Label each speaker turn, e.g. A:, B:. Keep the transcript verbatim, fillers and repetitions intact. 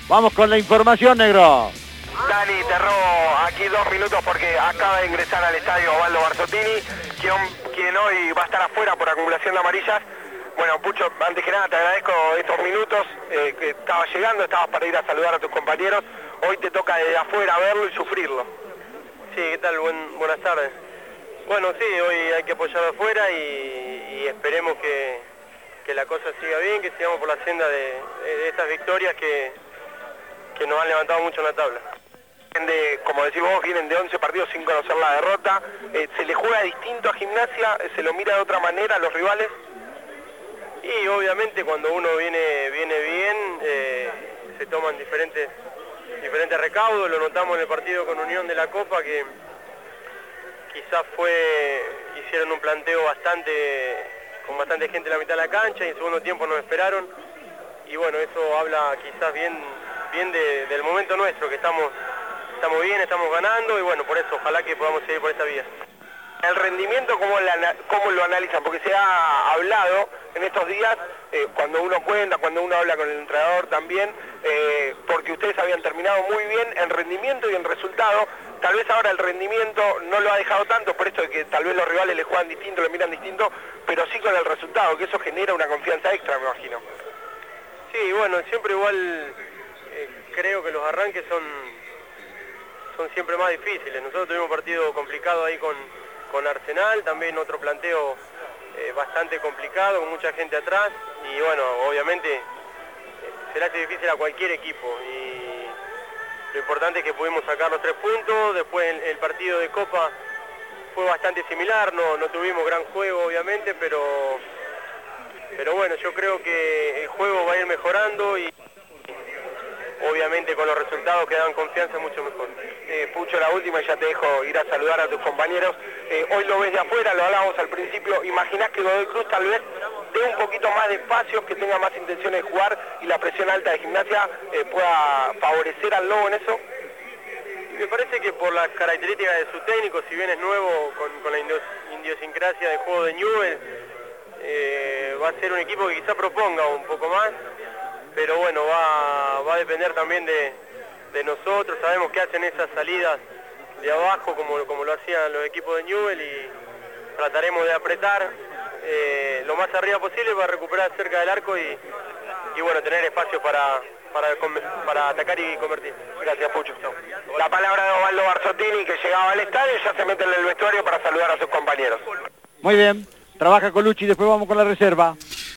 A: Vamos con la información, negro.
B: Dani, te robo aquí dos minutos porque acaba de ingresar al estadio Osvaldo Barzottini, quien, quien hoy va a estar afuera por acumulación de amarillas. Bueno, Pucho, antes que nada te agradezco estos minutos, eh, que estabas llegando, estabas para ir a saludar a tus compañeros. Hoy te toca desde afuera verlo y sufrirlo.
C: Sí, ¿qué tal? Buen, buenas tardes. Bueno, sí, hoy hay que apoyar de afuera y, y esperemos que, que la cosa siga bien, que sigamos por la senda de, de estas victorias que, que nos han levantado mucho en la tabla.
B: De, como decís vos, vienen de once partidos sin conocer la derrota. Eh, ¿Se le juega distinto a Gimnasia? ¿Se lo mira de otra manera a los rivales?
C: Y obviamente cuando uno viene, viene bien, eh, se toman diferentes, diferentes recaudos. Lo notamos en el partido con Unión de la Copa, que quizás fue, hicieron un planteo bastante, con bastante gente en la mitad de la cancha y en segundo tiempo nos esperaron. Y bueno, eso habla quizás bien, bien de, del momento nuestro, que estamos, estamos bien, estamos ganando y bueno, por eso ojalá que podamos seguir por esta vía.
B: El rendimiento, ¿cómo, la, cómo lo analizan? Porque se ha hablado en estos días, eh, cuando uno cuenta, cuando uno habla con el entrenador también, eh, porque ustedes habían terminado muy bien en rendimiento y en resultado. Tal vez ahora el rendimiento no lo ha dejado tanto, por esto de que tal vez los rivales le juegan distinto, le miran distinto, pero sí con el resultado, que eso genera una confianza extra, me imagino.
C: Sí, bueno, siempre igual eh, creo que los arranques son, son siempre más difíciles. Nosotros tuvimos un partido complicado ahí con... con Arsenal, también otro planteo eh, bastante complicado, con mucha gente atrás, y bueno, obviamente eh, se le hace difícil a cualquier equipo, y lo importante es que pudimos sacar los tres puntos. Después el, el partido de Copa fue bastante similar, no, no tuvimos gran juego obviamente, pero, pero bueno, yo creo que el juego va a ir mejorando y obviamente con los resultados que dan confianza mucho mejor.
B: Eh, Pucho, la última y ya te dejo ir a saludar a tus compañeros. Eh, hoy lo ves de afuera, lo hablábamos al principio. ¿Imaginás que Godoy Cruz tal vez dé un poquito más de espacios, que tenga más intenciones de jugar y la presión alta de Gimnasia eh, pueda favorecer al Lobo en eso?
C: Me parece que por las características de su técnico, si bien es nuevo con, con la idiosincrasia de juego de Newell, eh, va a ser un equipo que quizá proponga un poco más, pero bueno, va, va a depender también de, de nosotros. Sabemos que hacen esas salidas de abajo como, como lo hacían los equipos de Newell y trataremos de apretar eh, lo más arriba posible para recuperar cerca del arco y, y bueno, tener espacio para, para, para atacar y convertir.
B: Gracias, Pucho. La palabra de Osvaldo Barzottini, que llegaba al estadio y ya se mete en el vestuario para saludar a sus compañeros.
A: Muy bien, trabaja Colucci, después vamos con la reserva.